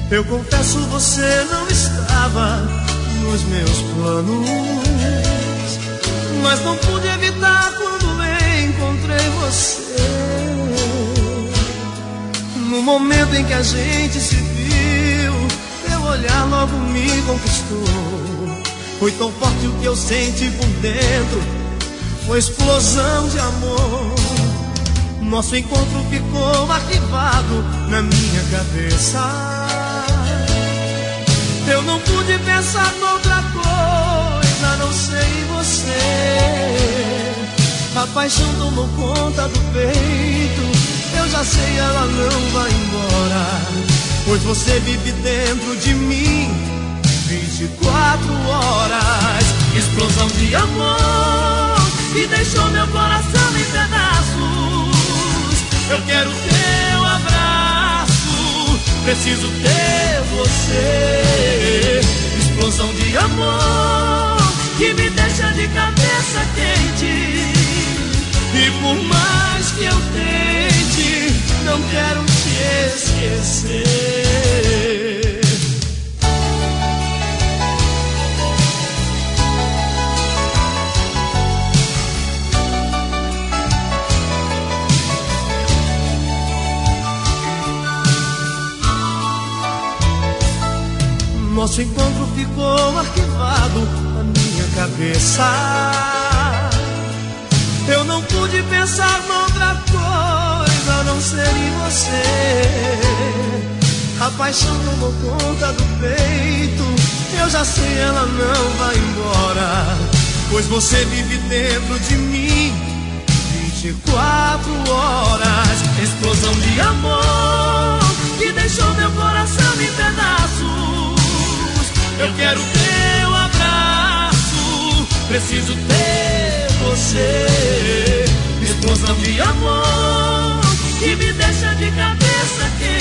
Eu confesso, você não estava nos meus planos, mas não pude evitar quando encontrei você. No momento em que a gente se viu, teu olhar logo me conquistou. Foi tão forte o que eu senti por dentro, foi explosão de amor. Nosso encontro ficou arquivado na minha cabeça. Eu não pude pensar noutra coisa a não ser em você. A paixão tomou conta do peito, eu já sei, ela não vai embora, pois você vive dentro de mim 24 horas. Explosão de amor que deixou meu coração em pedaços. Eu quero teu abraço, preciso ter você. Explosão de amor que me deixa de cabeça quente. E por mais que eu tente, não quero te esquecer. Nosso encontro ficou arquivado na minha cabeça. Eu não pude pensar noutra coisa a não ser em você. A paixão tomou conta do peito, eu já sei, ela não vai embora, pois você vive dentro de mim 24 horas. Explosão de amor que deixou meu coração em pedaços. Eu quero teu abraço, preciso ter você. Explosão de amor que me deixa de cabeça quente.